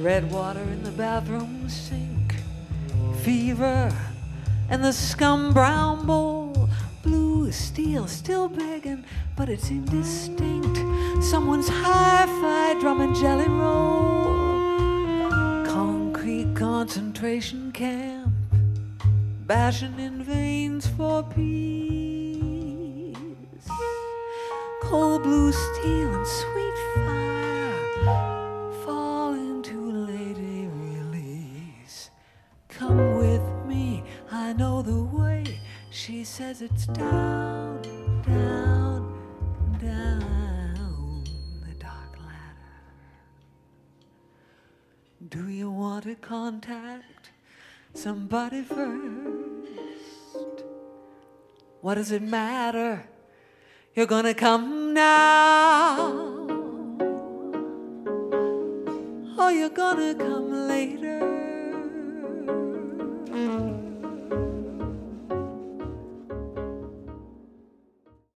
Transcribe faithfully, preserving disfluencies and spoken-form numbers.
red water in the bathroom sink, fever and the scum brown bowl, blue steel still begging, but it's indistinct. Someone's hi-fi drum and jelly roll, concrete concentration camp, bashing in veins for peace. Cold blue steel and sweet fire fall into lady release. Come with me, I know the way. She says it's down, down, down the dark ladder. Do you want to contact somebody first? What does it matter? You're gonna come now, or you're gonna come later.